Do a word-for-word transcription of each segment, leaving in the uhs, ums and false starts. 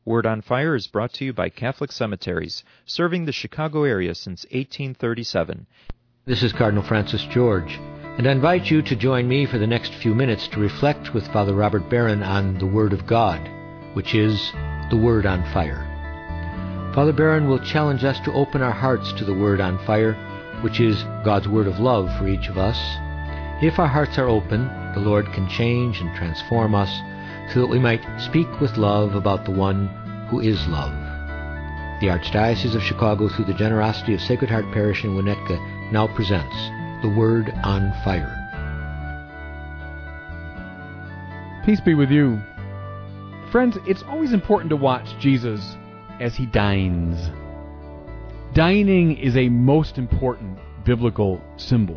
Word on Fire is brought to you by Catholic Cemeteries, serving the Chicago area since eighteen thirty-seven. This is Cardinal Francis George, and I invite you to join me for the next few minutes to reflect with Father Robert Barron on the Word of God, which is the Word on Fire. Father Barron will challenge us to open our hearts to the Word on Fire, which is God's word of love for each of us. If our hearts are open, the Lord can change and transform us so that we might speak with love about the one who is love. The Archdiocese of Chicago, through the generosity of Sacred Heart Parish in Winnetka, now presents the Word on Fire. Peace be with you. Friends, it's always important to watch Jesus as he dines. Dining is a most important biblical symbol.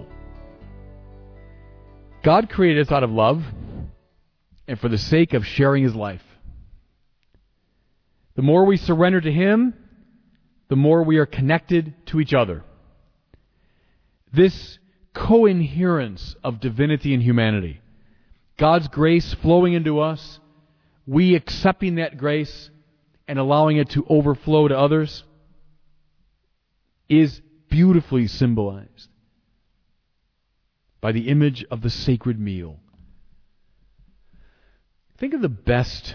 God created us out of love and for the sake of sharing his life. The more we surrender to him, the more we are connected to each other. This coherence of divinity and humanity, God's grace flowing into us, we accepting that grace and allowing it to overflow to others, is beautifully symbolized by the image of the sacred meal. Think of the best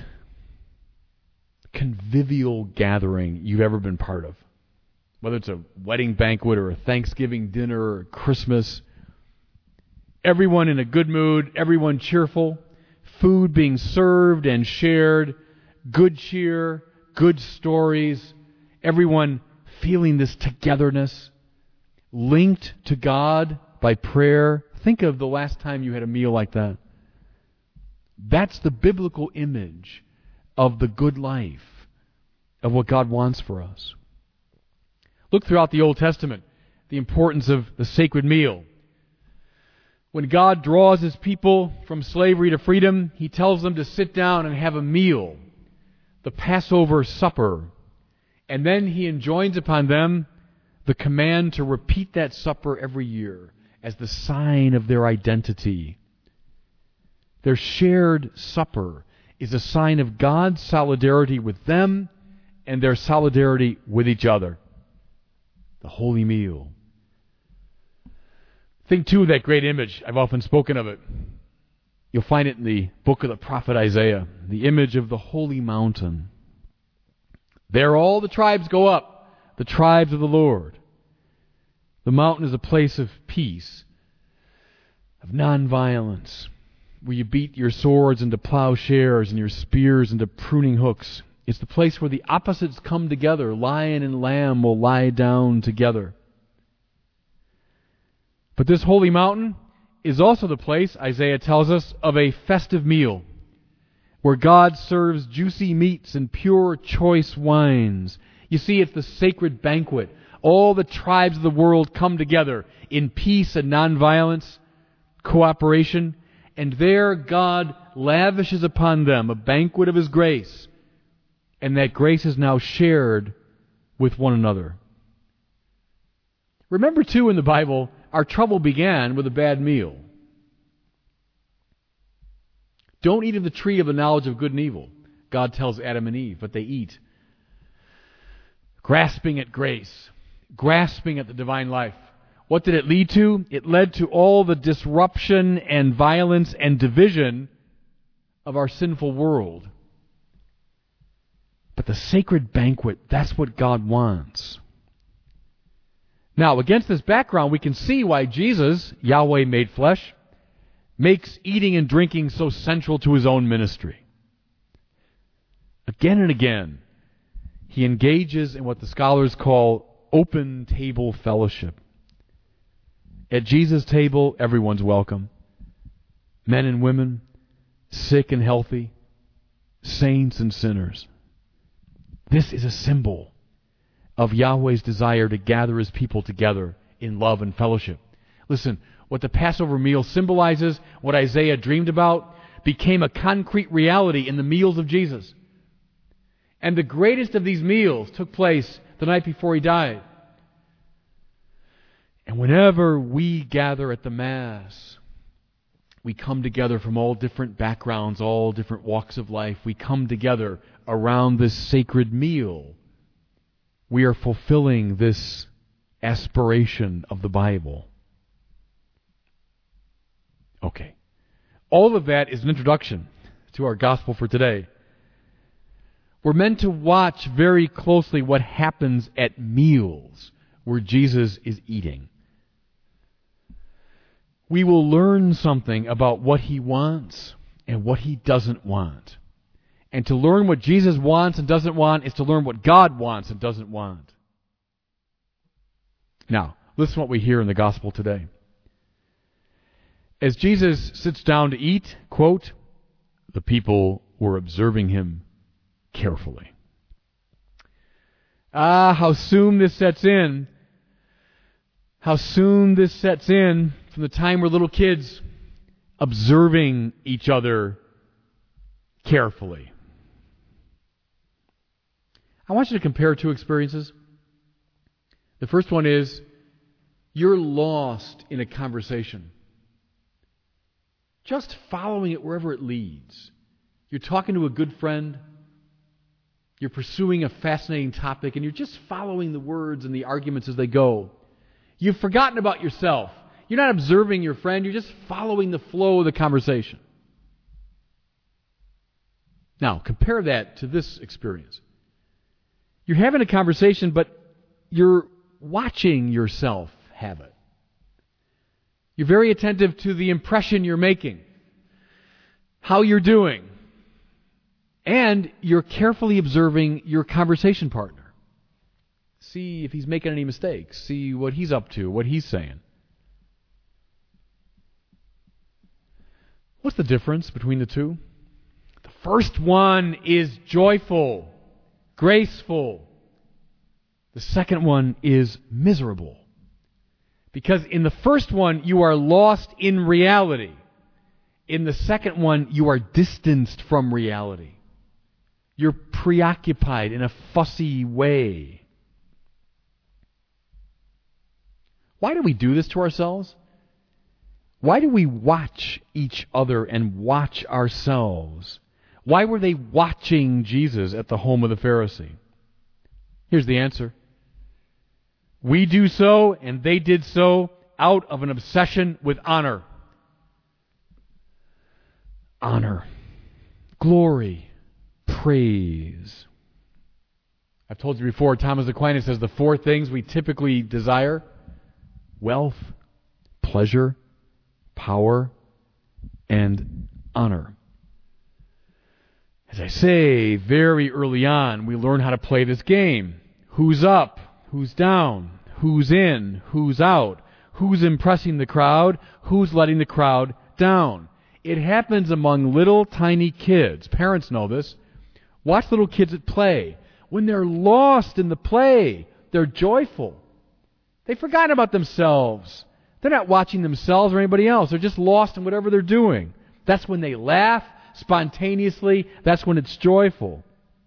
convivial gathering you've ever been part of. Whether it's a wedding banquet or a Thanksgiving dinner or Christmas. Everyone in a good mood, everyone cheerful, food being served and shared, good cheer, good stories, everyone feeling this togetherness, linked to God by prayer. Think of the last time you had a meal like that. That's the biblical image of the good life, of what God wants for us. Look throughout the Old Testament, the importance of the sacred meal. When God draws his people from slavery to freedom, he tells them to sit down and have a meal, the Passover supper. And then he enjoins upon them the command to repeat that supper every year as the sign of their identity. Their shared supper is a sign of God's solidarity with them and their solidarity with each other. The holy meal. Think, too, of that great image. I've often spoken of it. You'll find it in the book of the prophet Isaiah, the image of the holy mountain. There all the tribes go up, the tribes of the Lord. The mountain is a place of peace, of nonviolence, where you beat your swords into plowshares and your spears into pruning hooks. It's the place where the opposites come together. Lion and lamb will lie down together. But this holy mountain is also the place, Isaiah tells us, of a festive meal, where God serves juicy meats and pure choice wines. You see, it's the sacred banquet. All the tribes of the world come together in peace and nonviolence, cooperation, and there God lavishes upon them a banquet of his grace, and that grace is now shared with one another. Remember, too, in the Bible, our trouble began with a bad meal. Don't eat of the tree of the knowledge of good and evil, God tells Adam and Eve, but they eat. Grasping at grace, grasping at the divine life. What did it lead to? It led to all the disruption and violence and division of our sinful world. But the sacred banquet, that's what God wants. Now, against this background, we can see why Jesus, Yahweh made flesh, makes eating and drinking so central to his own ministry. Again and again, he engages in what the scholars call open table fellowship. At Jesus' table, everyone's welcome. Men and women, sick and healthy, saints and sinners. This is a symbol of Yahweh's desire to gather his people together in love and fellowship. Listen, what the Passover meal symbolizes, what Isaiah dreamed about, became a concrete reality in the meals of Jesus. And the greatest of these meals took place the night before he died. And whenever we gather at the Mass, We come together from all different backgrounds, all different walks of life. We come together around this sacred meal. We are fulfilling this aspiration of the Bible. Okay. All of that is an introduction to our gospel for today. We're meant to watch very closely what happens at meals where Jesus is eating. We will learn something about what he wants and what he doesn't want. And to learn what Jesus wants and doesn't want is to learn what God wants and doesn't want. Now, listen to what we hear in the gospel today. As Jesus sits down to eat, quote, the people were observing him carefully. Ah, how soon this sets in. How soon this sets in from the time we're little kids observing each other carefully. I want you to compare two experiences. The first one is you're lost in a conversation, just following it wherever it leads. You're talking to a good friend. You're pursuing a fascinating topic, and you're just following the words and the arguments as they go. You've forgotten about yourself. You're not observing your friend. You're just following the flow of the conversation. Now, compare that to this experience. You're having a conversation, but you're watching yourself have it. You're very attentive to the impression you're making, how you're doing, and you're carefully observing your conversation partner. See if he's making any mistakes. See what he's up to, what he's saying. What's the difference between the two? The first one is joyful, graceful. The second one is miserable. Because in the first one, you are lost in reality. In the second one, you are distanced from reality. You're preoccupied in a fussy way. Why do we do this to ourselves? Why do we watch each other and watch ourselves? Why were they watching Jesus at the home of the Pharisee? Here's the answer. We do so, and they did so, out of an obsession with honor. Honor, glory, praise. I've told you before, Thomas Aquinas says the four things we typically desire: wealth, pleasure, power, and honor. As I say, very early on, we learn how to play this game. Who's up? Who's down? Who's in? Who's out? Who's impressing the crowd? Who's letting the crowd down? It happens among little tiny kids. Parents know this. Watch little kids at play. When they're lost in the play, they're joyful. They've forgotten about themselves. They're not watching themselves or anybody else. They're just lost in whatever they're doing. That's when they laugh spontaneously. That's when it's joyful.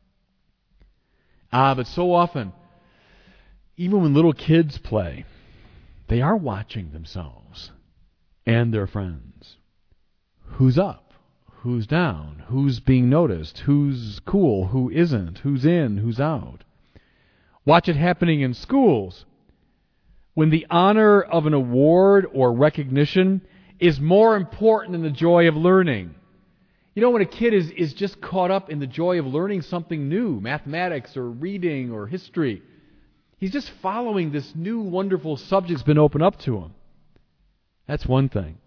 Ah, but so often, even when little kids play, they are watching themselves and their friends. Who's up? Who's down? Who's being noticed? Who's cool? Who isn't? Who's in? Who's out? Watch it happening in schools. When the honor of an award or recognition is more important than the joy of learning. You know, when a kid is, is just caught up in the joy of learning something new, mathematics or reading or history, he's just following this new wonderful subject's been opened up to him. That's one thing.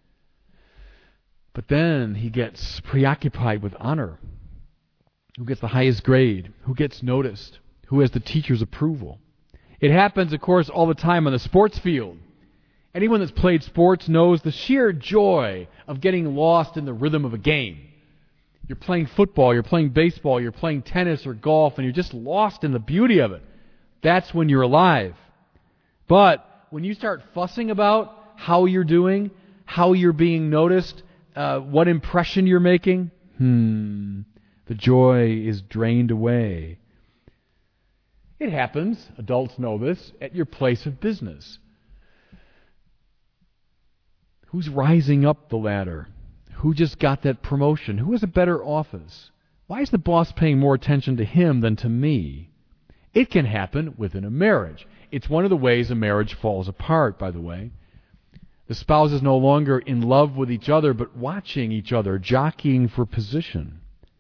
But then he gets preoccupied with honor. Who gets the highest grade? Who gets noticed? Who has the teacher's approval? It happens, of course, all the time on the sports field. Anyone that's played sports knows the sheer joy of getting lost in the rhythm of a game. You're playing football, you're playing baseball, you're playing tennis or golf, and you're just lost in the beauty of it. That's when you're alive. But when you start fussing about how you're doing, how you're being noticed, uh, what impression you're making, hmm, the joy is drained away. It happens, adults know this, at your place of business. Who's rising up the ladder? Who just got that promotion? Who has a better office? Why is the boss paying more attention to him than to me? It can happen within a marriage. It's one of the ways a marriage falls apart, by the way. The spouse is no longer in love with each other, but watching each other, jockeying for position.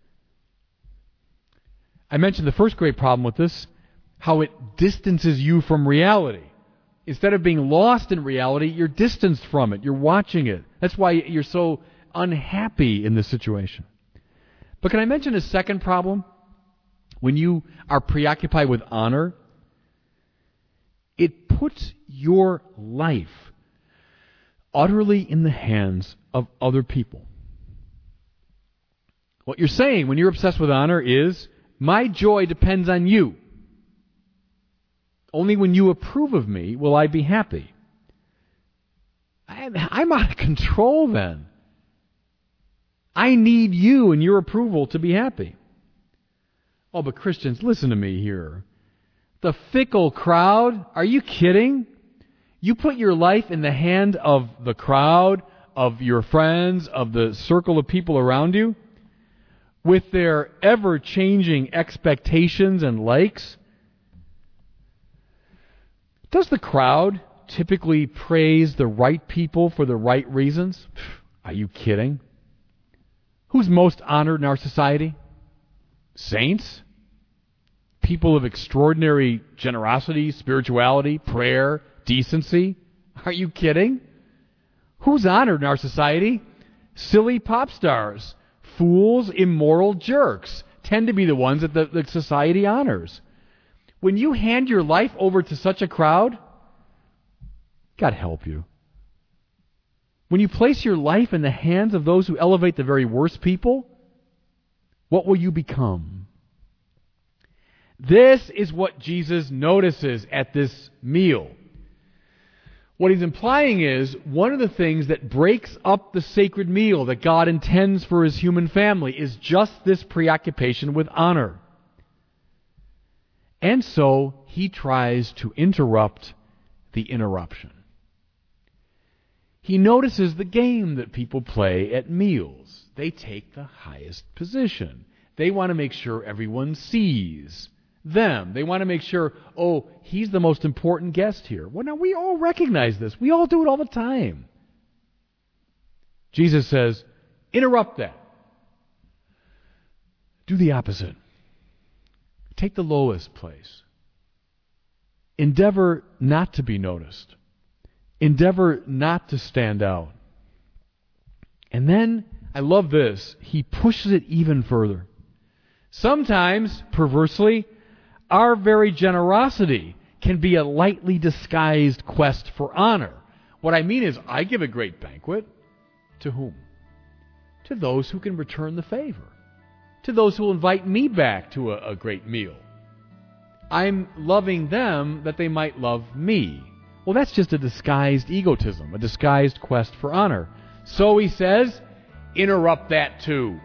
I mentioned the first great problem with this, how it distances you from reality. Instead of being lost in reality, you're distanced from it. You're watching it. That's why you're so unhappy in this situation. But can I mention a second problem? When you are preoccupied with honor, it puts your life utterly in the hands of other people. What you're saying when you're obsessed with honor is, my joy depends on you. Only when you approve of me will I be happy. I'm out of control then. I need you and your approval to be happy. Oh, but Christians, listen to me here. The fickle crowd, are you kidding? You put your life in the hand of the crowd, of your friends, of the circle of people around you, with their ever-changing expectations and likes. Does the crowd typically praise the right people for the right reasons? Are you kidding? Who's most honored in our society? Saints? People of extraordinary generosity, spirituality, prayer, decency? Are you kidding? Who's honored in our society? Silly pop stars, fools, immoral jerks tend to be the ones that the, the society honors. When you hand your life over to such a crowd, God help you. When you place your life in the hands of those who elevate the very worst people, what will you become? This is what Jesus notices at this meal. What he's implying is one of the things that breaks up the sacred meal that God intends for his human family is just this preoccupation with honor. And so he tries to interrupt the interruption. He notices the game that people play at meals. They take the highest position. They want to make sure everyone sees them. They want to make sure, oh, he's the most important guest here. Well, now we all recognize this. We all do it all the time. Jesus says, interrupt that. Do the opposite. Take the lowest place. Endeavor not to be noticed. Endeavor not to stand out. And then, I love this, he pushes it even further. Sometimes, perversely, our very generosity can be a lightly disguised quest for honor. What I mean is, I give a great banquet. To whom? To those who can return the favor. To those who will invite me back to a, a great meal. I'm loving them that they might love me. Well, that's just a disguised egotism, a disguised quest for honor. So he says, interrupt that too.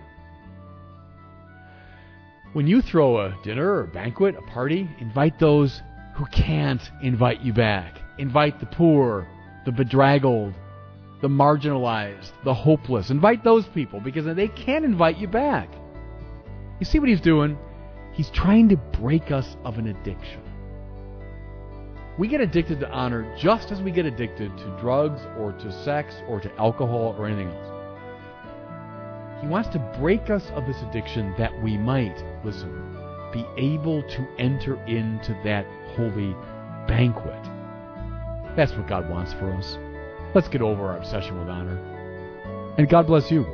When you throw a dinner or a banquet, a party, invite those who can't invite you back. Invite the poor, the bedraggled, the marginalized, the hopeless. Invite those people because they can't invite you back. You see what he's doing? He's trying to break us of an addiction. We get addicted to honor just as we get addicted to drugs or to sex or to alcohol or anything else. He wants to break us of this addiction that we might, listen, be able to enter into that holy banquet. That's what God wants for us. Let's get over our obsession with honor. And God bless you.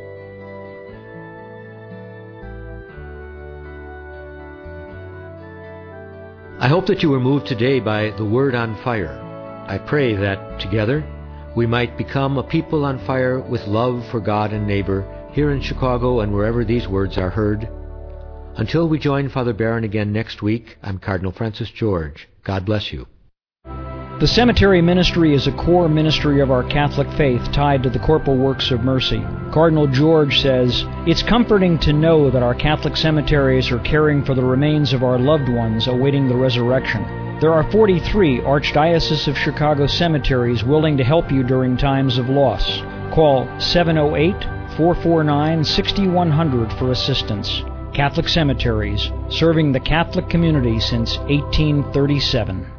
I hope that you were moved today by the Word on Fire. I pray that together we might become a people on fire with love for God and neighbor here in Chicago and wherever these words are heard. Until we join Father Barron again next week, I'm Cardinal Francis George. God bless you. The cemetery ministry is a core ministry of our Catholic faith tied to the corporal works of mercy. Cardinal George says, "It's comforting to know that our Catholic cemeteries are caring for the remains of our loved ones awaiting the resurrection. There are forty-three Archdiocese of Chicago cemeteries willing to help you during times of loss. Call seven oh eight, four four nine, six one zero zero for assistance. Catholic Cemeteries, serving the Catholic community since eighteen thirty-seven.